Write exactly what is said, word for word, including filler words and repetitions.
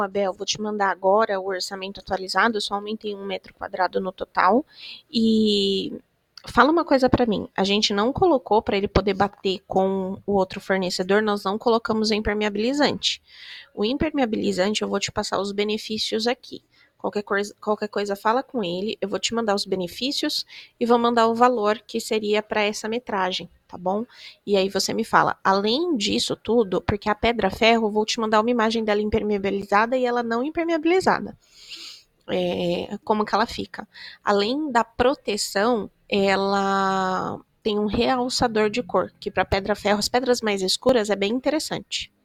Abel, vou te mandar agora o orçamento atualizado, eu só aumentei um metro quadrado no total. E fala uma coisa para mim, a gente não colocou para ele poder bater com o outro fornecedor, nós não colocamos o impermeabilizante. O impermeabilizante, eu vou te passar os benefícios aqui. Qualquer coisa, qualquer coisa fala com ele, eu vou te mandar os benefícios e vou mandar o valor que seria para essa metragem, tá bom? E aí você me fala, além disso tudo, porque a pedra-ferro, eu vou te mandar uma imagem dela impermeabilizada e ela não impermeabilizada. É, como que ela fica. Além da proteção, ela tem um realçador de cor, que para pedra-ferro, as pedras mais escuras é bem interessante.